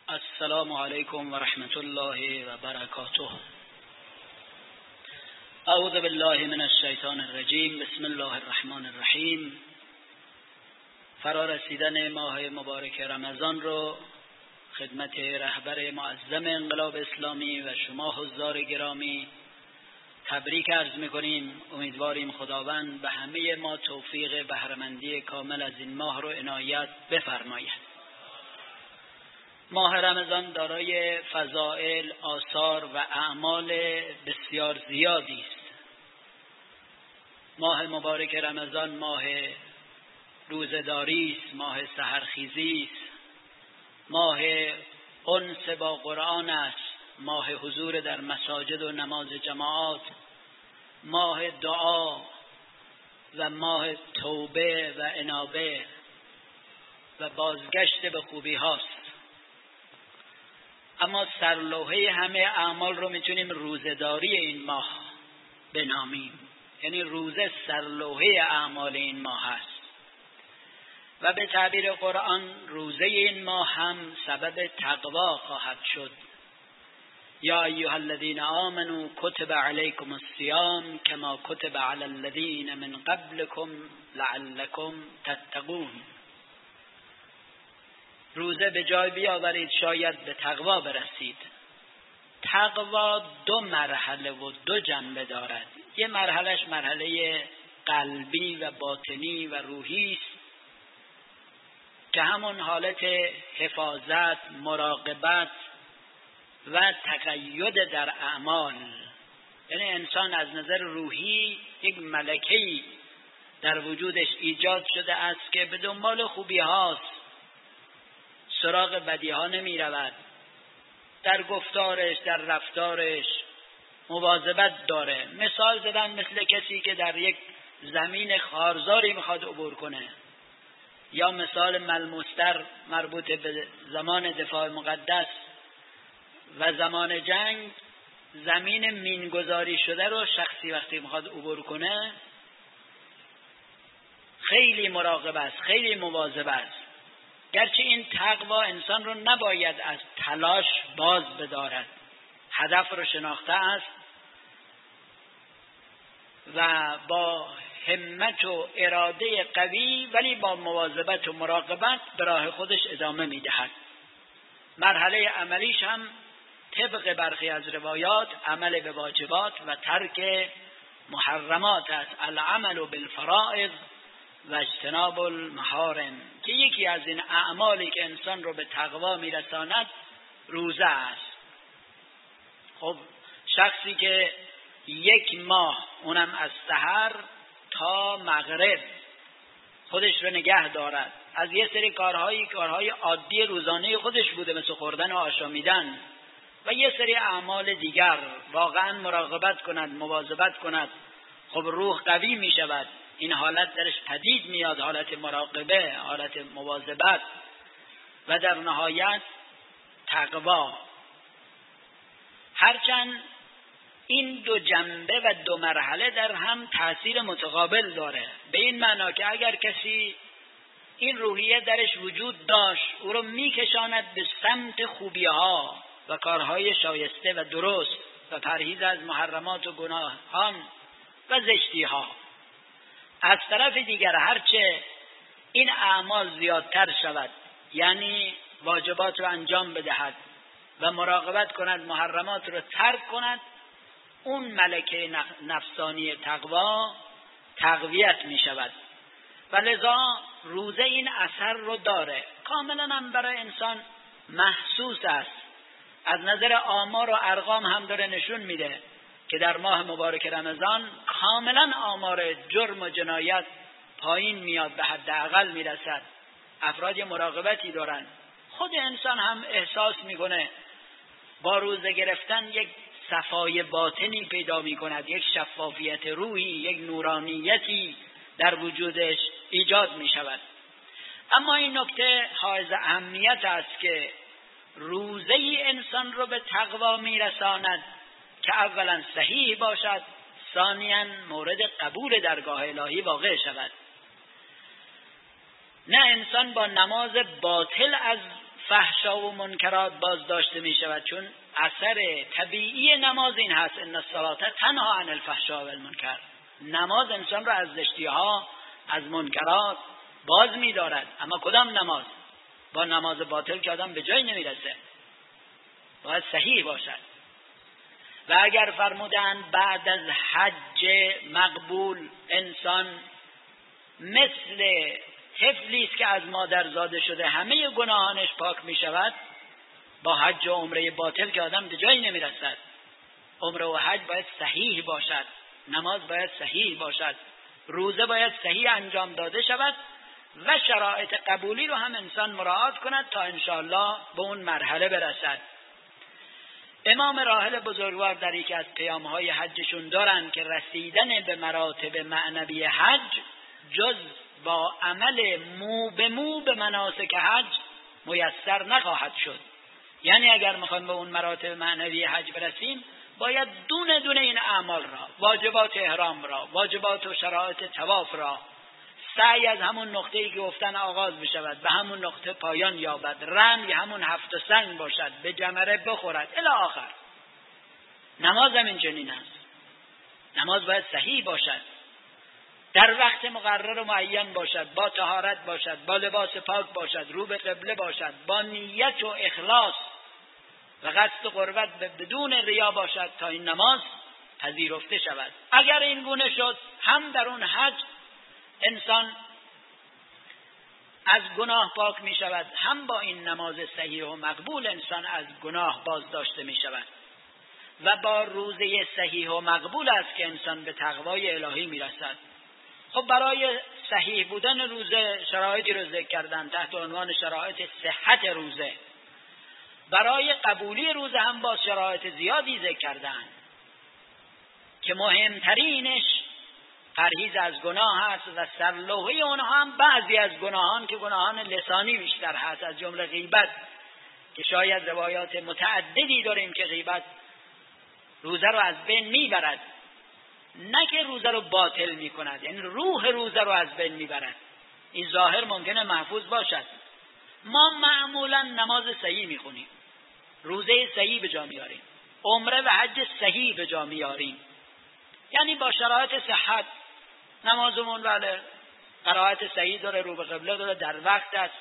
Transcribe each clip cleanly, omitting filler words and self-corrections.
السلام علیکم و رحمت الله و برکاته. اعوذ بالله من الشیطان الرجیم. بسم الله الرحمن الرحیم. فرا رسیدن ماه مبارک رمضان رو خدمت رهبر معظم انقلاب اسلامی و شما حضار گرامی تبریک عرض می‌کنیم. امیدواریم خداوند به همه ما توفیق بهره‌مندی کامل از این ماه رو عنایت بفرماید. ماه رمضان دارای فضائل، آثار و اعمال بسیار زیادی است. ماه مبارک رمضان ماه روزه‌داری است، ماه سحرخیزی است، ماه انس با قرآن است، ماه حضور در مساجد و نماز جماعات، ماه دعا و ماه توبه و انابه و بازگشت به خوبی هاست. اما سرلوحه همه اعمال رو میتونیم روزه‌داری این ماه بنامیم، یعنی روزه سرلوحه اعمال این ماه است و به تعبیر قرآن روزه این ماه هم سبب تقوا خواهد شد. یا ایها الذین آمنوا کتب علیکم الصیام کما کتب علی الذین من قبلکم لعلکم تتقون. روزه به جای بیاورید شاید به تقوا برسید. تقوا دو مرحله و دو جنبه دارد. یه مرحلهش مرحله قلبی و باطنی و روحی است که همون حالت حفاظت، مراقبت و تقید در اعمال، یعنی انسان از نظر روحی یک ملکه‌ای در وجودش ایجاد شده است که به دنبال خوبی هاست، سراغ بدی ها نمی رود، در گفتارش در رفتارش مواظبت داره. مثال زدن مثل کسی که در یک زمین خارزاری میخواد عبور کنه، یا مثال ملموستر مربوط به زمان دفاع مقدس و زمان جنگ، زمین مینگذاری شده رو شخصی وقتی میخواد عبور کنه خیلی مراقب است، خیلی مواظب است. گرچه این تقوا انسان رو نباید از تلاش باز بدارد، هدف رو شناخته است و با همت و اراده قوی ولی با مواظبت و مراقبت به راه خودش ادامه میدهد. مرحله عملیش هم طبق برخی از روایات عمل به واجبات و ترک محرمات است. العمل بالفرائض و اجتناب المحارم، که یکی از این اعمالی که انسان رو به تقوا میرساند روزه است. خب شخصی که یک ماه اونم از سحر تا مغرب خودش رو نگه دارد از یه سری کارهای عادی روزانه خودش بوده، مثل خوردن و آشامیدن و یه سری اعمال دیگر، واقعا مراقبت کند، مواظبت کند، خب روح قوی می شود. این حالت درش پدید میاد، حالت مراقبه، حالت مواظبت و در نهایت تقوا. هرچند این دو جنبه و دو مرحله در هم تأثیر متقابل داره، به این معنا که اگر کسی این روحیه درش وجود داشت او رو میکشاند به سمت خوبی‌ها و کارهای شایسته و درست و پرهیز از محرمات و گناهان و زشتی‌ها. از طرف دیگر هرچه این اعمال زیادتر شود، یعنی واجبات رو انجام بدهد و مراقبت کند، محرمات رو ترک کند، اون ملکه نفسانی تقوا تقویت می شود و لذا روزه این اثر رو داره. کاملا هم برای انسان محسوس است، از نظر آمار و ارقام هم داره نشون میده که در ماه مبارک رمضان کاملا آمار جرم و جنایت پایین میاد، به حداقل میرسد. افراد مراقبتی دارن. خود انسان هم احساس میکنه با روزه گرفتن یک صفای باطنی پیدا میکند، یک شفافیت روحی، یک نورانیتی در وجودش ایجاد میشود. اما این نکته حائز اهمیت است که روزه ای انسان رو به تقوا میرساند که اولا صحیح باشد، ثانیاً مورد قبول درگاه الهی واقع شود. نه انسان با نماز باطل از فحشا و منکرات باز داشته می شود، چون اثر طبیعی نماز این هست ان الصلاة تنها عن الفحشاء و المنکر. نماز انسان را از زشتی‌ها، از منکرات باز می دارد. اما کدام نماز؟ با نماز باطل که آدم به جای نمی رسه، باید صحیح باشد. و اگر فرمودند بعد از حج مقبول انسان مثل طفلی است که از مادر زاده شده همه گناهانش پاک می شود، با حج و عمره باطل که آدم به جایی نمی رسد. عمره و حج باید صحیح باشد، نماز باید صحیح باشد، روزه باید صحیح انجام داده شود و شرایط قبولی رو هم انسان مراعات کند تا انشاءالله به اون مرحله برسد. امام راحل بزرگوار در یکی از پیام‌های حجشون دارن که رسیدن به مراتب معنوی حج جز با عمل مو به مو به مناسک حج میسر نخواهد شد. یعنی اگر میخوایم به اون مراتب معنوی حج برسیم باید دونه دونه این اعمال را، واجبات احرام را، واجبات و شرایط طواف را، سعی از همون نقطه‌ای که گفتن آغاز بشود به همون نقطه پایان یابد، رمی همون 7 سنگ باشد، به جمره بخورد الی آخر. نماز هم این چنین است. نماز باید صحیح باشد، در وقت مقرر و معین باشد، با طهارت باشد، با لباس پاک باشد، رو به قبله باشد، با نیت و اخلاص و قصد قربت بدون ریا باشد تا این نماز پذیرفته شود. اگر این گونه شد هم در اون حج انسان از گناه پاک می شود، هم با این نماز صحیح و مقبول انسان از گناه باز داشته می شود و با روزه صحیح و مقبول است که انسان به تقوای الهی می رسد. خب برای صحیح بودن روزه شرایطی رو ذکر کردن تحت عنوان شرایط صحت روزه. برای قبولی روزه هم با شرایط زیادی ذکر کردن که مهمترینش پرهیز از گناه هست و سرلوحه اونها هم بعضی از گناهان که گناهان لسانی بیشتر هست، از جمله غیبت که شاید روایات متعددی داریم که غیبت روزه رو از بین میبرد، نه که روزه رو باطل میکند، یعنی روح روزه رو از بین میبرد. این ظاهر ممکنه محفوظ باشد. ما معمولا نماز صحیح میخونیم، روزه صحیح به جا میاریم، عمره و حج صحیح به جا میاریم، یعنی با شرایط صحت. نمازمون بله قرائت صحیح داره، رو به قبله داره، در وقت است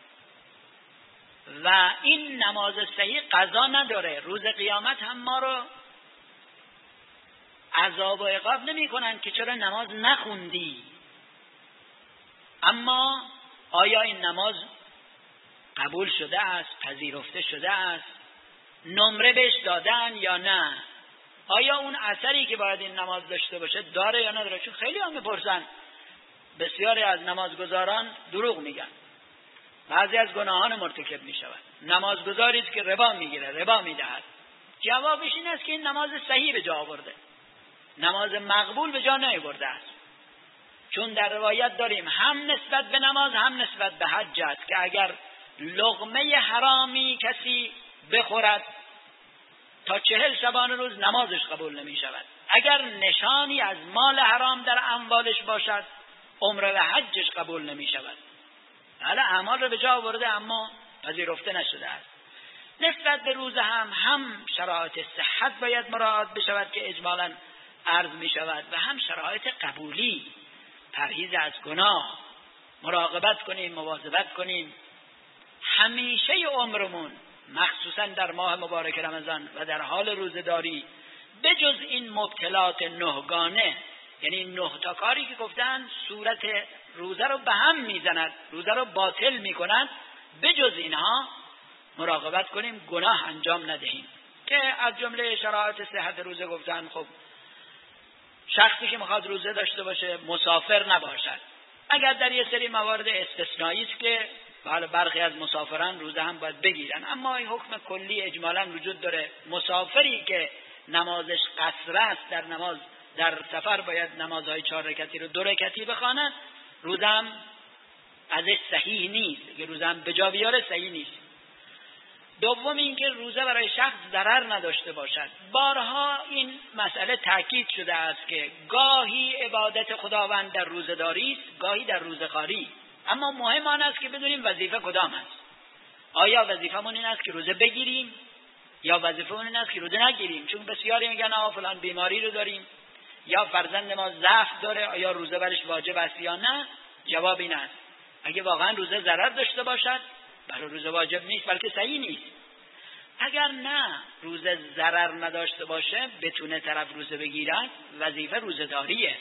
و این نماز صحیح قضا نداره. روز قیامت هم ما رو عذاب و عقاب نمی کنن که چرا نماز نخوندی. اما آیا این نماز قبول شده است، پذیرفته شده است، نمره بهش دادن یا نه؟ آیا اون اثری که باید این نماز داشته باشه داره یا نداره؟ چون خیلی هم میپرسن، بسیاری از نمازگزاران دروغ میگن، بعضی از گناهان مرتکب میشود. نمازگزاری است که ربا میگیره، ربا میدهد. جوابش این است که این نماز صحیح به جا آورده، نماز مقبول به جا نیاورده است. چون در روایت داریم هم نسبت به نماز هم نسبت به حج است که اگر لقمه حرامی کسی بخورد تا 40 شبانه روز نمازش قبول نمی شود. اگر نشانی از مال حرام در اموالش باشد عمره و حجش قبول نمی شود. حالا اعمال رو به جا آورده اما پذیرفته نشده است. نسبت به روزه هم شرایط صحت باید مراعات بشود که اجمالاً عرض می شود و هم شرایط قبولی، پرهیز از گناه، مراقبت کنیم، مواظبت کنیم. همیشه عمرمون مخصوصا در ماه مبارک رمضان و در حال روزه‌داری بجز این مبتلات نهگانه، یعنی 9 تا کاری که گفتن صورت روزه رو به هم میزند، روزه رو باطل میکنند، بجز اینها مراقبت کنیم گناه انجام ندهیم که از جمله شرایط صحت روزه گفتن خب شخصی که میخواد روزه داشته باشه مسافر نباشد. اگر در یه سری موارد استثنایی است که حالا برخی از مسافران روزه هم باید بگیرن، اما این حکم کلی اجمالاً وجود داره. مسافری که نمازش قصر است در سفر باید نمازهای 4 رکعتی رو 2 رکعتی بخواند، روزه هم ازش صحیح نیست، که روزه هم به جا بیاره صحیح نیست. دوم اینکه روزه برای شخص ضرر نداشته باشد. بارها این مسئله تاکید شده است که گاهی عبادت خداوند در روزه‌داری است، گاهی در روزه‌خواری، اما مهم آن است که بدونیم وظیفه کدام است. آیا وظیفمون این است که روزه بگیریم یا وظیفمون این است که روزه نگیریم؟ چون بسیاری میگن آ فلان بیماری رو داریم یا فرزند ما ضعف داره، آیا روزه برش واجب است یا نه؟ جواب این است اگه واقعا روزه ضرر داشته باشد برای روزه واجب نیست، بلکه صحیح نیست. اگر نه روزه ضرر نداشته باشه بتونه طرف روزه بگیرد، وظیفه روزه داریه.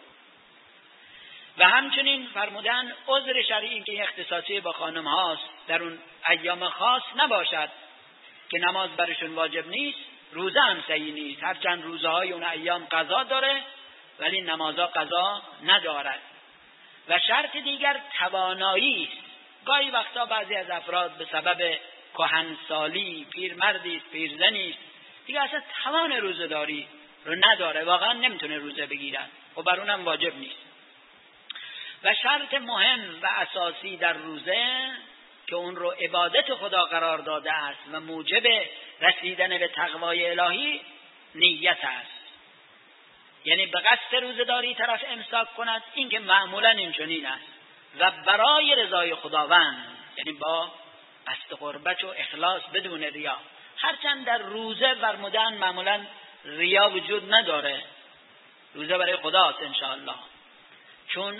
و همچنین فرمودن عذر شرعی که اختصاصی با خانم هاست در اون ایام خاص نباشد که نماز برشون واجب نیست، روزه هم صحیح نیست. هرچند روزه های اون ایام قضا داره ولی نمازها قضا ندارد. و شرط دیگر توانایی است. گاهی وقتا بعضی از افراد به سبب کهنسالی، پیرمردی است، پیرزنی است، دیگه اصلا توان روزه داری رو نداره، واقعا نمیتونه روزه بگیرد و بر اونم واجب نیست. و شرط مهم و اساسی در روزه که اون رو عبادت خدا قرار داده است و موجب رسیدن به تقوای الهی نیت است. یعنی به قصد روزه‌داری طرف امساک کند، این که معمولا این چنین است، و برای رضای خداوند، یعنی با قصد قربت و اخلاص بدون ریا. هرچند در روزه فرمودن معمولا ریا وجود نداره، روزه برای خداست انشاءالله، چون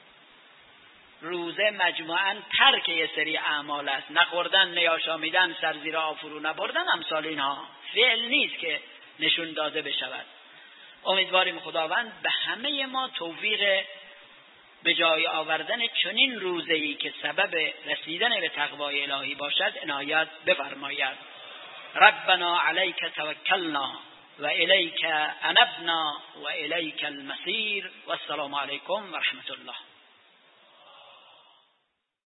روزه مجموعاً ترک یه سری اعمال است، نخوردن، نیاشامیدن، سر زیر آب فرو نبردن، امثال اینها فعل نیست که نشون داده بشود. امیدواریم خداوند به همه ما توفیق به جای آوردن چنین روزه‌ای که سبب رسیدن به تقوای الهی باشد عنایت بفرماید. ربنا علیک توکلنا و الیک انبنا و الیک المصیر و السلام علیکم و رحمت الله.